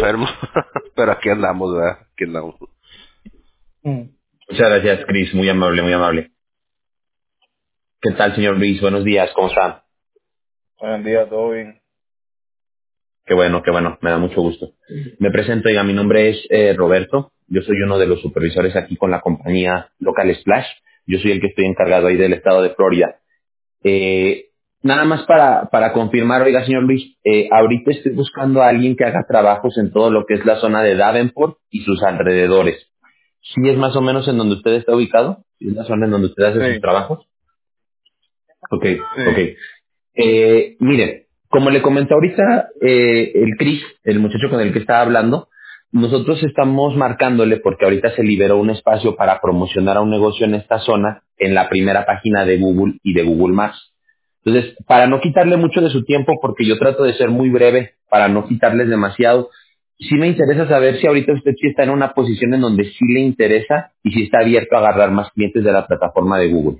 enfermo, pero aquí andamos, ¿verdad? Aquí andamos. Muchas gracias, Chris. Muy amable, muy amable. ¿Qué tal, señor Luis? Buenos días. ¿Cómo está? Buen día, todo bien. Qué bueno, qué bueno. Me da mucho gusto. Me presento, oiga, mi nombre es Roberto. Yo soy uno de los supervisores aquí con la compañía Local Splash. Yo soy el que estoy encargado ahí del estado de Florida. Eh, Nada más para confirmar, oiga, señor Luis, ahorita estoy buscando a alguien que haga trabajos en todo lo que es la zona de Davenport y sus alrededores. ¿Sí es más o menos en donde usted está ubicado? ¿Sí es la zona en donde usted hace sus Sí, trabajos? Ok, ok. sí. Mire, como le comenté ahorita, el Chris, el muchacho con el que estaba hablando, nosotros estamos marcándole porque ahorita se liberó un espacio para promocionar a un negocio en esta zona en la primera página de Google y de Google Maps. Entonces, para no quitarle mucho de su tiempo, porque yo trato de ser muy breve, para no quitarles demasiado, sí me interesa saber si ahorita usted sí está en una posición en donde sí le interesa y si está abierto a agarrar más clientes de la plataforma de Google.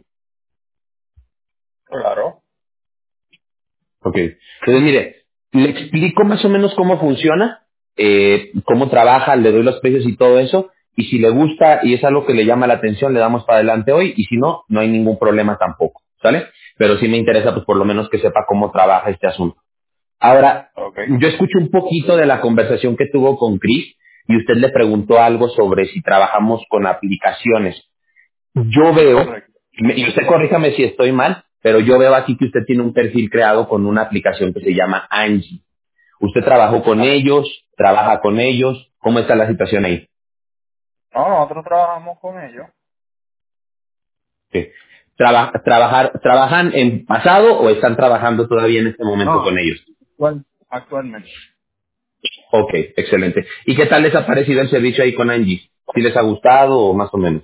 Claro. Ok. Entonces, mire, le explico más o menos cómo funciona, cómo trabaja, le doy los precios y todo eso, y si le gusta y es algo que le llama la atención, le damos para adelante hoy, y si no, no hay ningún problema tampoco, ¿sale? Pero sí me interesa, pues por lo menos que sepa cómo trabaja este asunto. Ahora, Ok. yo escuché un poquito de la conversación que tuvo con Chris, y usted le preguntó algo sobre si trabajamos con aplicaciones. Yo veo, Correcto. y usted corríjame si estoy mal, pero yo veo aquí que usted tiene un perfil creado con una aplicación que se llama Angie. ¿Usted trabajó con Ah, ellos? ¿Trabaja con ellos? ¿Cómo está la situación ahí? no, nosotros trabajamos con ellos. Sí. ¿Trabajan en pasado o están trabajando todavía en este momento No, con ellos? actualmente. Ok, excelente. ¿Y qué tal les ha parecido el servicio ahí con Angie? ¿Sí les ha gustado o más o menos?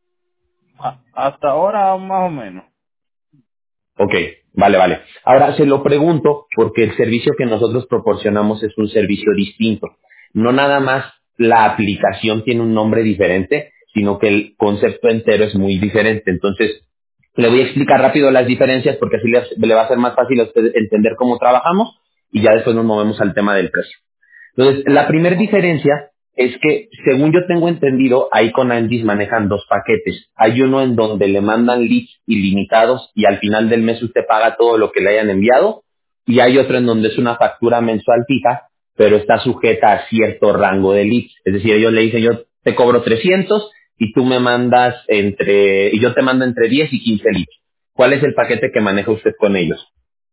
Hasta ahora más o menos. Ok, vale, vale. Ahora se lo pregunto porque el servicio que nosotros proporcionamos es un servicio distinto. No nada más la aplicación tiene un nombre diferente, sino que el concepto entero es muy diferente. Entonces, le voy a explicar rápido las diferencias porque así le va a ser más fácil a usted entender cómo trabajamos y ya después nos movemos al tema del precio. Entonces, la primera Ok. diferencia es que, según yo tengo entendido, ahí con Angie's manejan dos paquetes. Hay uno en donde le mandan leads ilimitados y al final del mes usted paga todo lo que le hayan enviado. Y hay otro en donde es una factura mensual fija, pero está sujeta a cierto rango de leads. Es decir, ellos le dicen, yo te cobro 300 y tú me mandas y yo te mando entre 10 y 15 leads. ¿Cuál es el paquete que maneja usted con ellos?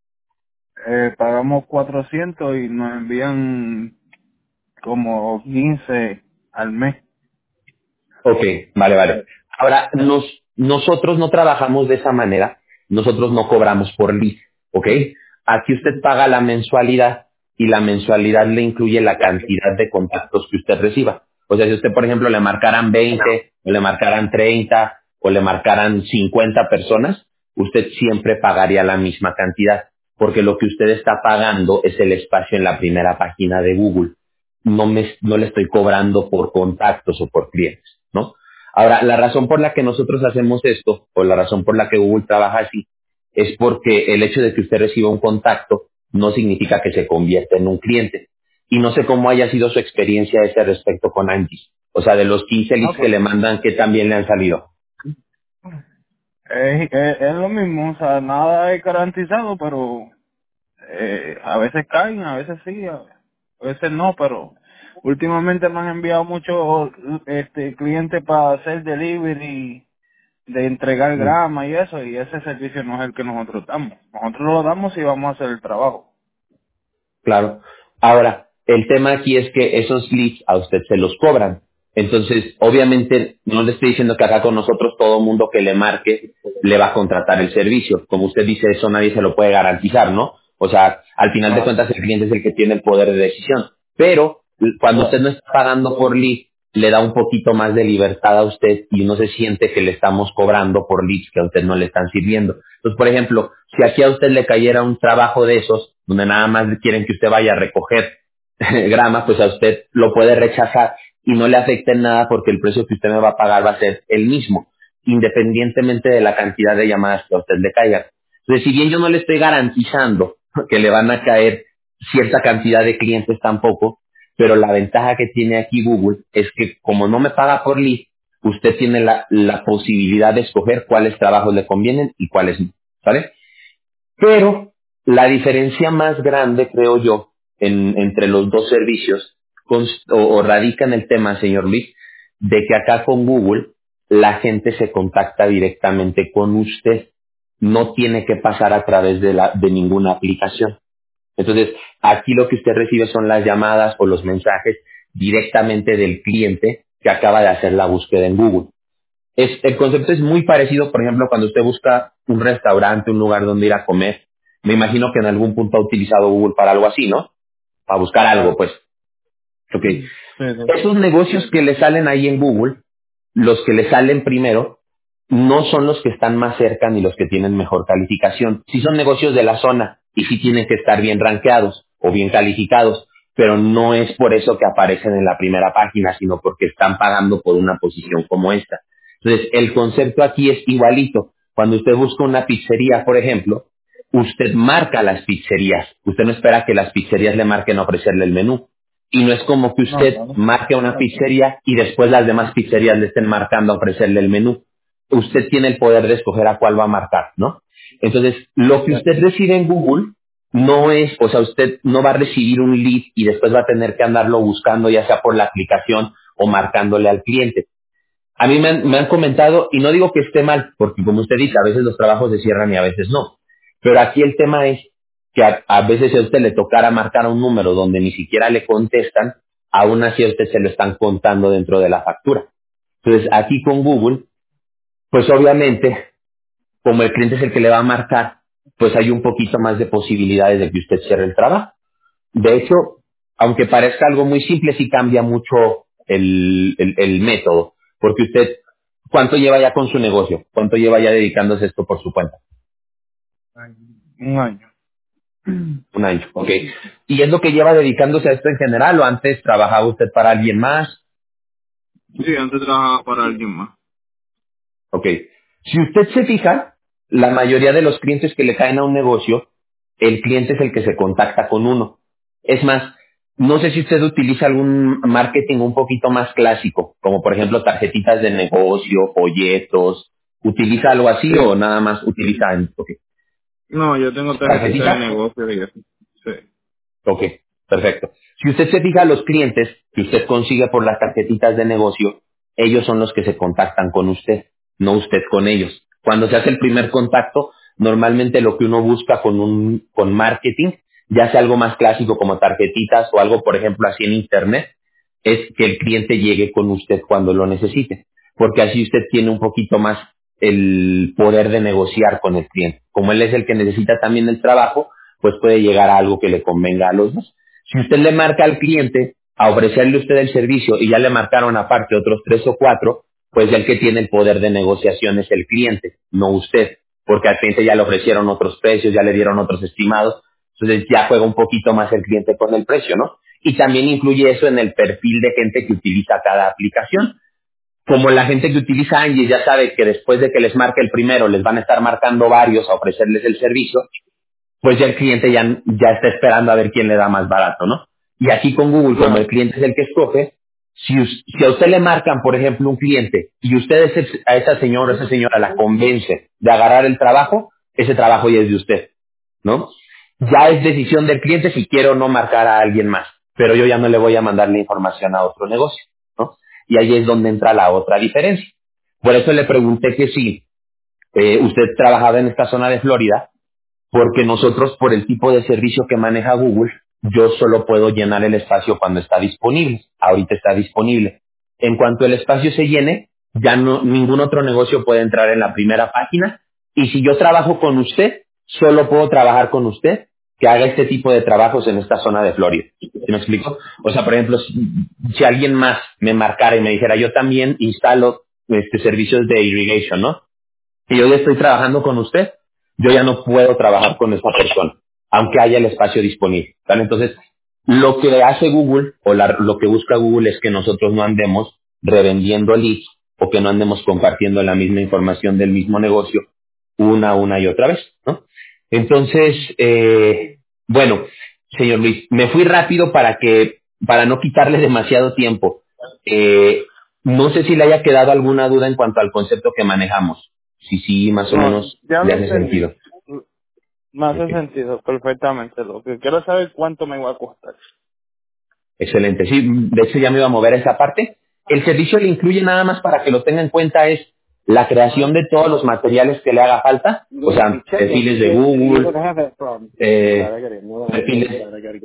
Pagamos 400 y nos envían como 15 al mes. Ok, vale, vale. Ahora, nosotros no trabajamos de esa manera, nosotros no cobramos por lead, ¿ok? Aquí usted paga la mensualidad y la mensualidad le incluye la cantidad de contactos que usted reciba. O sea, si usted, por ejemplo, le marcaran 20, o le marcaran 30, o le marcaran 50 personas, usted siempre pagaría la misma cantidad, porque lo que usted está pagando es el espacio en la primera página de Google. No le estoy cobrando por contactos o por clientes, ¿no? Ahora, la razón por la que nosotros hacemos esto, o la razón por la que Google trabaja así, es porque el hecho de que usted reciba un contacto no significa que se convierta en un cliente. Y no sé cómo haya sido su experiencia a ese respecto con Angie. O sea, de los 15 No, leads que pues, le mandan, que también le han salido. es lo mismo, o sea, nada es garantizado, pero a veces caen, a veces sí, a veces no, pero últimamente me han enviado muchos clientes para hacer delivery, de entregar Mm. grama y eso, y ese servicio no es el que nosotros damos. Nosotros lo damos si vamos a hacer el trabajo. Claro. Ahora, el tema aquí es que esos leads a usted se los cobran. Entonces, obviamente, no le estoy diciendo que acá con nosotros todo mundo que le marque le va a contratar el servicio. Como usted dice, eso nadie se lo puede garantizar, ¿no? O sea, al final de Claro. cuentas el cliente es el que tiene el poder de decisión. Pero cuando usted no está pagando por lead, le da un poquito más de libertad a usted y uno se siente que le estamos cobrando por leads que a usted no le están sirviendo. Entonces, por ejemplo, si aquí a usted le cayera un trabajo de esos, donde nada más quieren que usted vaya a recoger grama, pues a usted lo puede rechazar y no le afecta en nada porque el precio que usted me va a pagar va a ser el mismo, independientemente de la cantidad de llamadas que a usted le caigan. Entonces, si bien yo no le estoy garantizando que le van a caer cierta cantidad de clientes tampoco, pero la ventaja que tiene aquí Google es que como no me paga por lead, usted tiene la posibilidad de escoger cuáles trabajos le convienen y cuáles no, ¿vale? Pero la diferencia más grande, creo yo, entre los dos servicios, o radica en el tema, señor Luis, de que acá con Google la gente se contacta directamente con usted. No tiene que pasar a través de ninguna aplicación. Entonces, aquí lo que usted recibe son las llamadas o los mensajes directamente del cliente que acaba de hacer la búsqueda en Google. El concepto es muy parecido, por ejemplo, cuando usted busca un restaurante, un lugar donde ir a comer. Me imagino que en algún punto ha utilizado Google para algo así, ¿no? Para buscar algo, Claro. pues. Ok. Sí, sí. Esos negocios que le salen ahí en Google, los que le salen primero, no son los que están más cerca ni los que tienen mejor calificación. Sí son negocios de la zona y sí tienen que estar bien rankeados o bien calificados, pero no es por eso que aparecen en la primera página, sino porque están pagando por una posición como esta. Entonces, el concepto aquí es igualito. Cuando usted busca una pizzería, por ejemplo, usted marca las pizzerías. Usted no espera que las pizzerías le marquen a ofrecerle el menú. Y no es como que No, usted claro. marque una pizzería y después las demás pizzerías le estén marcando a ofrecerle el menú. Usted tiene el poder de escoger a cuál va a marcar, ¿no? Entonces, lo que Sí. usted recibe en Google no es, o sea, usted no va a recibir un lead y después va a tener que andarlo buscando ya sea por la aplicación o marcándole al cliente. A mí me han comentado, y no digo que esté mal, porque como usted dice, a veces los trabajos se cierran y a veces no. Pero aquí el tema es que a veces a usted le tocará marcar un número donde ni siquiera le contestan, aún así a usted se lo están contando dentro de la factura. Entonces, aquí con Google, pues obviamente, como el cliente es el que le va a marcar, pues hay un poquito más de posibilidades de que usted cierre el trabajo. De hecho, aunque parezca algo muy simple, sí cambia mucho el método, porque usted, ¿cuánto lleva ya con su negocio? ¿Cuánto lleva ya dedicándose a esto por su cuenta? Un año. Un año, ok. ¿Y es lo que lleva dedicándose a esto en general o antes trabajaba usted para alguien más? Sí, antes trabajaba para alguien más. Ok. Si usted se fija, la mayoría de los clientes que le caen a un negocio, el cliente es el que se contacta con uno. Es más, no sé si usted utiliza algún marketing un poquito más clásico, como por ejemplo tarjetitas de negocio, folletos. ¿Utiliza algo así Sí. o nada más utiliza ok, No, yo tengo tarjetita de tarjetitas? negocio y eso. Sí. Ok, perfecto. Si usted se fija, los clientes que usted consigue por las tarjetitas de negocio, ellos son los que se contactan con usted, no usted con ellos. Cuando se hace el primer contacto, normalmente lo que uno busca con marketing, ya sea algo más clásico como tarjetitas o algo, por ejemplo, así en internet, es que el cliente llegue con usted cuando lo necesite, porque así usted tiene un poquito más el poder de negociar con el cliente. Como él es el que necesita también el trabajo, pues puede llegar a algo que le convenga a los dos. Si usted le marca al cliente a ofrecerle usted el servicio y ya le marcaron aparte otros tres o cuatro, pues ya el que tiene el poder de negociación es el cliente, no usted, porque al cliente ya le ofrecieron otros precios, ya le dieron otros estimados, entonces ya juega un poquito más el cliente con el precio, ¿no? Y también incluye eso en el perfil de gente que utiliza cada aplicación. Como la gente que utiliza Angie ya sabe que después de que les marque el primero, les van a estar marcando varios a ofrecerles el servicio, pues ya el cliente ya está esperando a ver quién le da más barato, ¿no? Y aquí con Google, como el Claro. cliente es el que escoge, si a usted le marcan, por ejemplo, un cliente y usted a esa señora o esa señora la convence de agarrar el trabajo, ese trabajo ya es de usted, ¿no? Ya es decisión del cliente si quiere o no marcar a alguien más, pero yo ya no le voy a mandar la información a otro negocio, ¿no? Y ahí es donde entra la otra diferencia. Por eso le pregunté que si usted trabajaba en esta zona de Florida, porque nosotros, por el tipo de servicio que maneja Google, yo solo puedo llenar el espacio cuando está disponible. Ahorita está disponible. En cuanto el espacio se llene, ya no, ningún otro negocio puede entrar en la primera página. Y si yo trabajo con usted, solo puedo trabajar con usted que haga este tipo de trabajos en esta zona de Florida. ¿Sí me explico? O sea, por ejemplo, si alguien más me marcara y me dijera, yo también instalo servicios de irrigation, ¿no? Y yo ya estoy trabajando con usted, yo ya no puedo trabajar con esa persona, aunque haya el espacio disponible. ¿Vale? Entonces, lo que hace Google o lo que busca Google es que nosotros no andemos revendiendo leads o que no andemos compartiendo la misma información del mismo negocio una y otra vez, ¿no? Entonces, bueno, señor Luis, me fui rápido para que para no quitarle demasiado tiempo, no sé si le haya quedado alguna duda en cuanto al concepto que manejamos. Si sí, más o No, menos ya le lo hace entendí. sentido. Me hace Ok. sentido perfectamente. Lo que quiero saber es cuánto me va a costar. Excelente. Sí, de hecho ya me iba a mover a esa parte. El servicio le incluye nada más para que lo tenga en cuenta es la creación de todos los materiales que le haga falta, o sea, perfiles de Google, perfiles.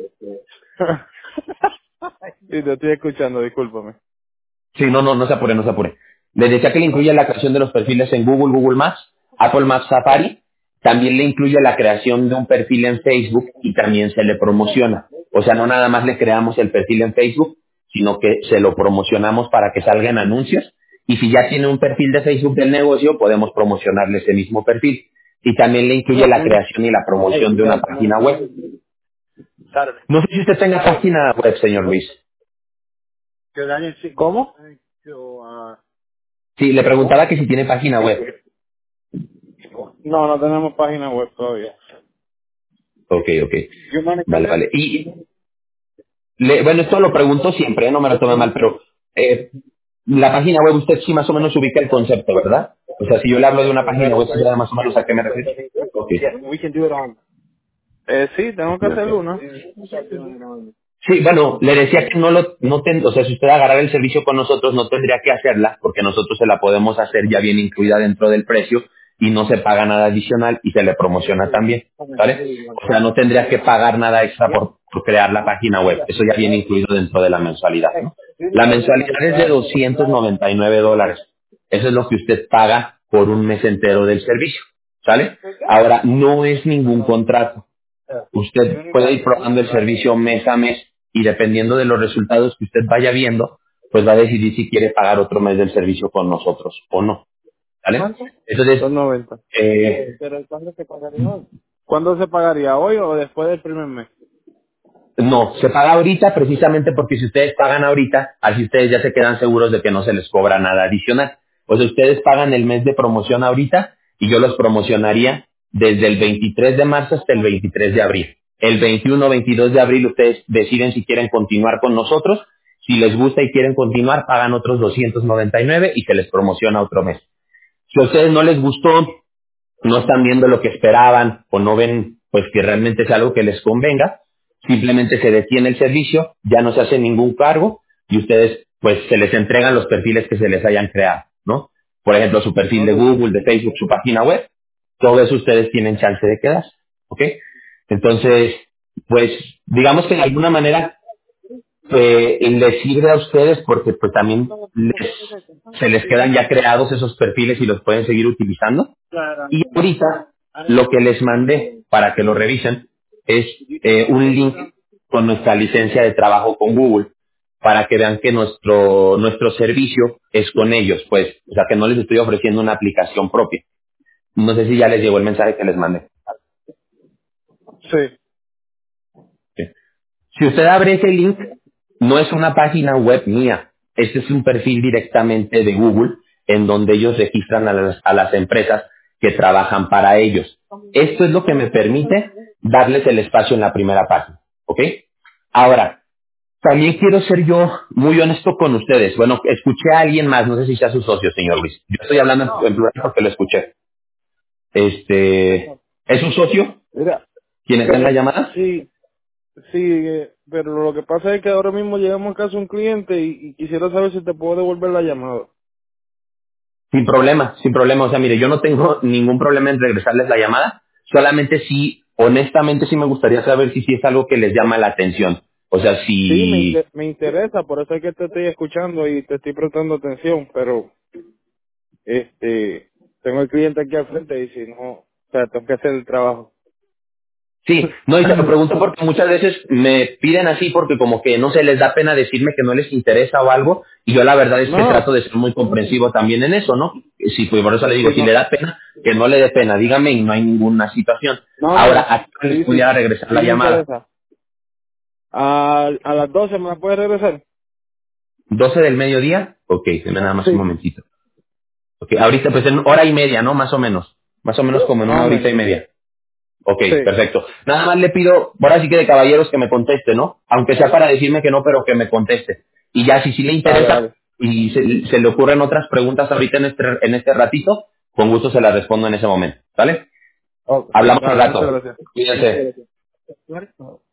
Sí, te estoy escuchando, discúlpame. Sí, no se apure, no se apure. Le decía que le incluye la creación de los perfiles en Google, Google Maps, Apple Maps Safari. También le incluye la creación de un perfil en Facebook y también se le promociona. O sea, no nada más le creamos el perfil en Facebook, sino que se lo promocionamos para que salga en anuncios. Y si ya tiene un perfil de Facebook del negocio, podemos promocionarle ese mismo perfil. Y también le incluye la creación y la promoción de una página web. No sé si usted tenga página web, señor Luis. ¿Cómo? Sí, le preguntaba que si tiene página web. No, no tenemos página web todavía. Ok, ok. Vale, vale. Bueno, esto lo pregunto siempre, no me lo tome mal, pero la página web usted sí más o menos ubica el concepto, ¿verdad? O sea, si yo le hablo de una página web, ¿sí sabe más o menos a qué me refiero? Ok. Sí, tengo que hacer una. Sí, bueno, le decía que o sea, si usted agarrar el servicio con nosotros no tendría que hacerla, porque nosotros se la podemos hacer ya bien incluida dentro del precio y no se paga nada adicional y se le promociona también, ¿vale? O sea, no tendría que pagar nada extra por crear la página web, eso ya viene incluido dentro de la mensualidad, ¿no? La mensualidad es de $299, eso es lo que usted paga por un mes entero del servicio, ¿sale? Ahora, no es ningún contrato. Usted puede ir probando el servicio mes a mes y dependiendo de los resultados que usted vaya viendo, pues va a decidir si quiere pagar otro mes del servicio con nosotros o no. ¿Vale? Entonces, 290. eh, ¿Pero cuándo se pagaría hoy? ¿Cuándo se pagaría? ¿Hoy o después del primer mes? no, se paga ahorita precisamente porque si ustedes pagan ahorita, así ustedes ya se quedan seguros de que no se les cobra nada adicional. O sea, ustedes pagan el mes de promoción ahorita y yo los promocionaría desde el 23 de marzo hasta el 23 de abril. El 21 o 22 de abril ustedes deciden si quieren continuar con nosotros. Si les gusta y quieren continuar, pagan otros 299 y se les promociona otro mes. Si a ustedes no les gustó, no están viendo lo que esperaban o no ven pues que realmente es algo que les convenga, simplemente se detiene el servicio, ya no se hace ningún cargo y ustedes pues se les entregan los perfiles que se les hayan creado, ¿no? Por ejemplo, su perfil de Google, de Facebook, su página web, todo eso ustedes tienen chance de quedar, ¿ok? Entonces, pues digamos que de alguna manera les sirve a ustedes porque pues también se les quedan ya creados esos perfiles y los pueden seguir utilizando. Y ahorita lo que les mandé para que lo revisen es un link con nuestra licencia de trabajo con Google para que vean que nuestro servicio es con ellos, pues, o sea que no les estoy ofreciendo una aplicación propia. No sé si ya les llegó el mensaje que les mandé. Sí. Sí. Si usted abre ese link, no es una página web mía. Este es un perfil directamente de Google en donde ellos registran a las empresas que trabajan para ellos. Esto es lo que me permite darles el espacio en la primera página. ¿Ok? Ahora, también quiero ser yo muy honesto con ustedes. Bueno, escuché a alguien más, no sé si sea su socio, señor Luis. Yo estoy hablando en plural porque lo escuché. ¿Es un socio Mira, quien está en la llamada? sí, sí, pero lo que pasa es que ahora mismo llegamos a casa de un cliente y quisiera saber si te puedo devolver la llamada. Sin problema, sin problema. O sea, mire, yo no tengo ningún problema en regresarles la llamada. Solamente sí, honestamente sí me gustaría saber si sí es algo que les llama la atención. O sea, Sí, si... me interesa, por eso es que te estoy escuchando y te estoy prestando atención, pero tengo el cliente aquí al frente y si no, o sea, tengo que hacer el trabajo. Sí, no, y se lo pregunto porque muchas veces me piden así porque como que no se les da pena decirme que no les interesa o algo. Y yo la verdad es que No, trato de ser muy comprensivo también en eso, ¿no? Sí, pues por eso le digo, si le no, da pena, que no le dé pena. Dígame y no hay ninguna situación. Ahora, no, ¿a qué hora les sí, pudiera regresar sí la me llamada? interesa. A las 12 me la puedes regresar. 12 del mediodía. Ok, deme nada más un Sí, momentito. Ok, ahorita pues en hora y media, ¿no? Más o menos. Más o menos como en más una o horita y menos. media. Ok, Sí, perfecto. Nada más le pido, ahora sí que de caballeros que me conteste, ¿no? Aunque sea para decirme que no, pero que me conteste. Y ya si sí le dale, interesa dale. y se le ocurren otras preguntas ahorita en este ratito, con gusto se las respondo en ese momento, ¿vale? Ok, Hablamos al dale, muchas rato. gracias. Cuídense.